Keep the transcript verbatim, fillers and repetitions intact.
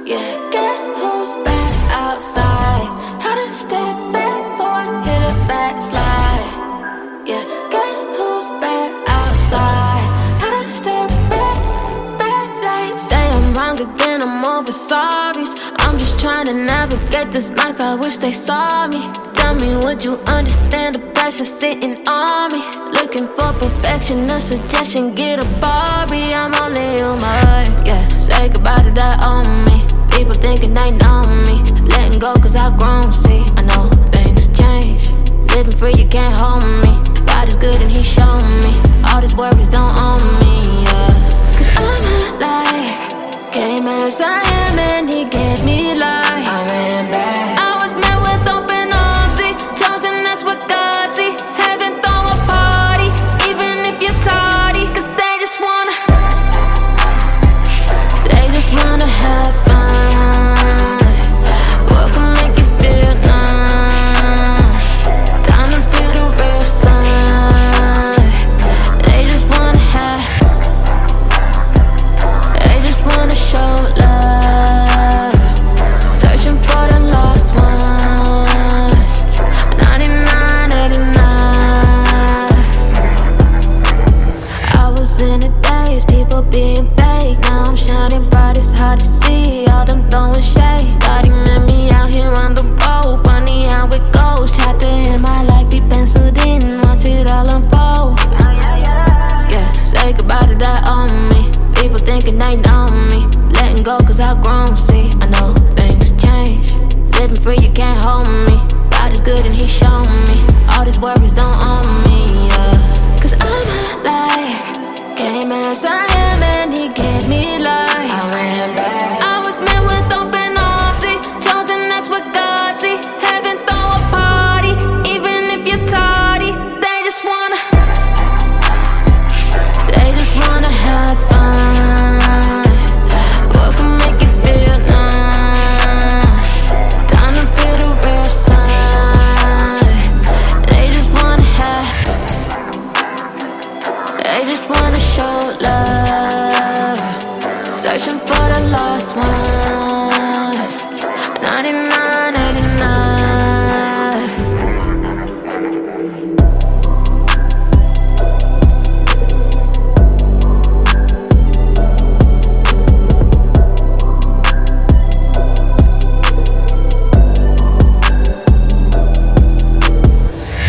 Yeah, guess who's back outside? How to step back boy, hit a backslide. Yeah, guess who's back outside? How to step back, back like. Say I'm wrong again, I'm over sorries. I'm just trying to navigate this life, I wish they saw me. Tell me, would you understand the pressure sitting on me? Looking for perfection, a suggestion, get a Barbie. I'm only human, yeah. Say goodbye to that on me. People thinking they know me. Letting go cause I've grown, see. I know things change. Living free, you can't hold me. God is good and he showed me. All these worries don't own me, yeah. Cause I'm alive. Came as I am and he gave me life. I ran back. I was met with open arms, see. Chosen, that's what God see. Heaven throw a party, even if you're tardy. Cause they just wanna, they just wanna have fun. What can make you feel nice? Time to feel the real sun. They just wanna have, they just wanna show love. Searching for the lost ones. ninety-nine, eighty-nine. I was in the days, people being fake. Now I'm shining bright, it's hard to see. All them throwing shade. Body met me out here on the road. Funny how it goes. Chapter in my life, he penciled in. Watch it all unfold. Yeah, say goodbye to that on me. People thinking they know me. Letting go cause I've grown, see. I know things change. Living free, you can't hold me. God is good and he showed me. All these worries don't own me, yeah. Cause I'm alive. Came as I am and he gave me life. I ran back. I was met with open arms, see. Chosen, that's what God see. Heaven throw a party, even if you're tardy. They just wanna, they just wanna have fun. What can make you feel nice? Time to feel the real sun. They just wanna have, they just wanna show love. Searching for the lost one.